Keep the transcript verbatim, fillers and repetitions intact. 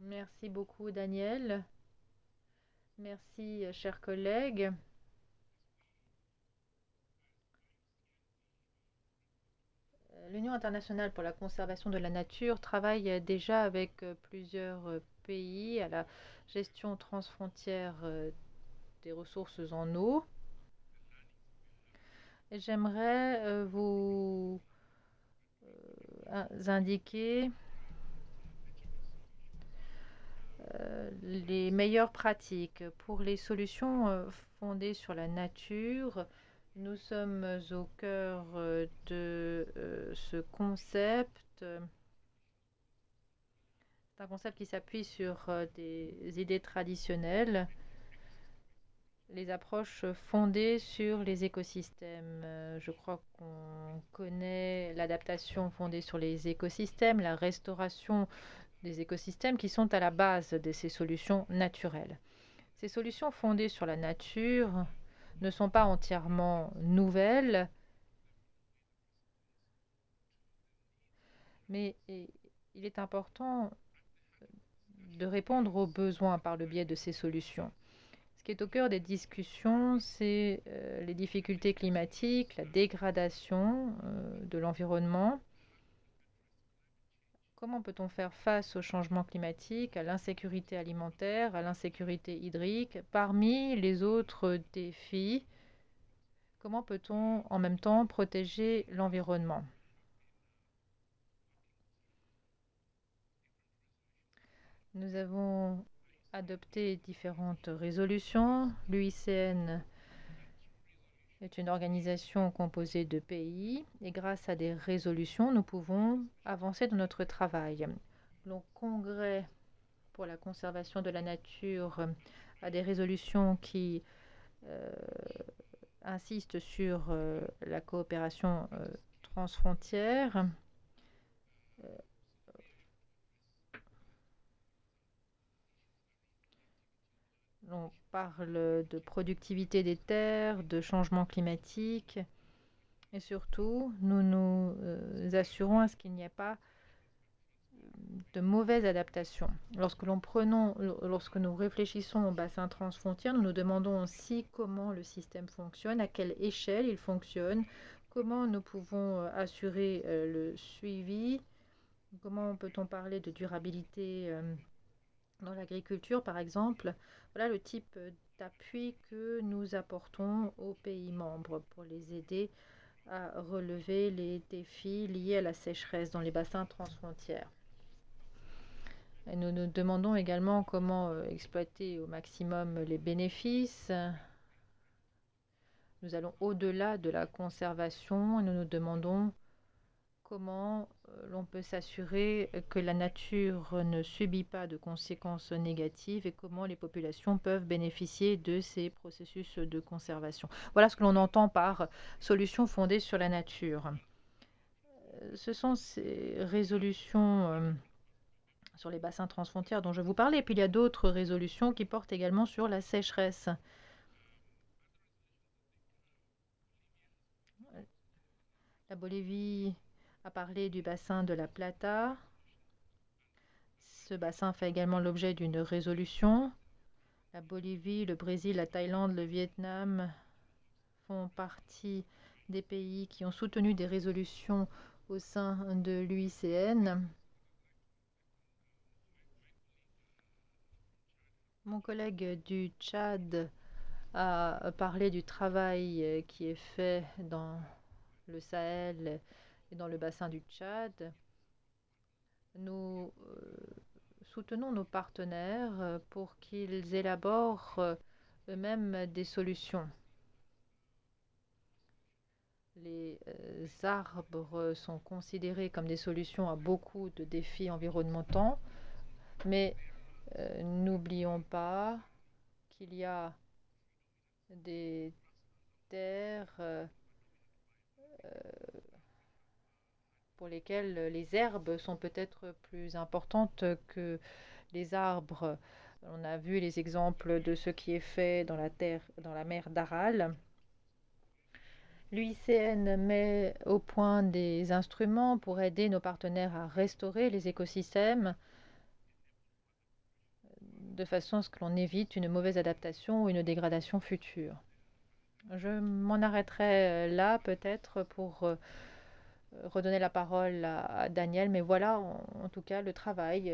Merci beaucoup, Daniel. Merci, euh, chers collègues. Euh, L'Union internationale pour la conservation de la nature travaille euh, déjà avec euh, plusieurs euh, pays à la gestion transfrontière euh, des ressources en eau. Et j'aimerais euh, vous euh, indiquer euh, les meilleures pratiques pour les solutions euh, fondées sur la nature. Nous sommes au cœur euh, de euh, ce concept. C'est un concept qui s'appuie sur euh, des idées traditionnelles, les approches fondées sur les écosystèmes. Euh, Je crois qu'on connaît l'adaptation fondée sur les écosystèmes, la restauration des écosystèmes qui sont à la base de ces solutions naturelles. Ces solutions fondées sur la nature ne sont pas entièrement nouvelles, mais il est important de répondre aux besoins par le biais de ces solutions. Ce qui est au cœur des discussions, c'est euh, les difficultés climatiques, la dégradation euh, de l'environnement. Comment peut-on faire face au changement climatique, à l'insécurité alimentaire, à l'insécurité hydrique, parmi les autres défis? Comment peut-on en même temps protéger l'environnement? Nous avons adopté différentes résolutions. L'U I C N est une organisation composée de pays et grâce à des résolutions, nous pouvons avancer dans notre travail. Le Congrès pour la conservation de la nature a des résolutions qui euh, insistent sur euh, la coopération euh, transfrontière. On parle de productivité des terres, de changement climatique et surtout, nous nous euh, assurons à ce qu'il n'y ait pas de mauvaise adaptation. Lorsque, l'on prenons, lorsque nous réfléchissons au bassin transfrontière, nous nous demandons aussi comment le système fonctionne, à quelle échelle il fonctionne, comment nous pouvons euh, assurer euh, le suivi, comment peut-on parler de durabilité euh, dans l'agriculture, par exemple. Voilà le type d'appui que nous apportons aux pays membres pour les aider à relever les défis liés à la sécheresse dans les bassins transfrontières. Et nous nous demandons également comment euh, exploiter au maximum les bénéfices. Nous allons au-delà de la conservation et nous nous demandons comment euh, l'on peut s'assurer que la nature ne subit pas de conséquences négatives et comment les populations peuvent bénéficier de ces processus de conservation. Voilà ce que l'on entend par solutions fondées sur la nature. Euh, Ce sont ces résolutions euh, sur les bassins transfrontières dont je vous parlais. Et puis il y a d'autres résolutions qui portent également sur la sécheresse. La Bolivie a parlé du bassin de la Plata. Ce bassin fait également l'objet d'une résolution. La Bolivie, le Brésil, la Thaïlande, le Vietnam font partie des pays qui ont soutenu des résolutions au sein de l'U I C N. Mon collègue du Tchad a parlé du travail qui est fait dans le Sahel et dans le bassin du Tchad. Nous euh, soutenons nos partenaires euh, pour qu'ils élaborent euh, eux-mêmes des solutions. Les euh, arbres sont considérés comme des solutions à beaucoup de défis environnementaux, mais euh, n'oublions pas qu'il y a des terres euh, pour lesquelles les herbes sont peut-être plus importantes que les arbres. On a vu les exemples de ce qui est fait dans la terre, dans la mer d'Aral. L'U I C N met au point des instruments pour aider nos partenaires à restaurer les écosystèmes. de façon à ce que l'on évite une mauvaise adaptation ou une dégradation future. Je m'en arrêterai là peut-être pour redonner la parole à Daniel, mais voilà en, en tout cas le travail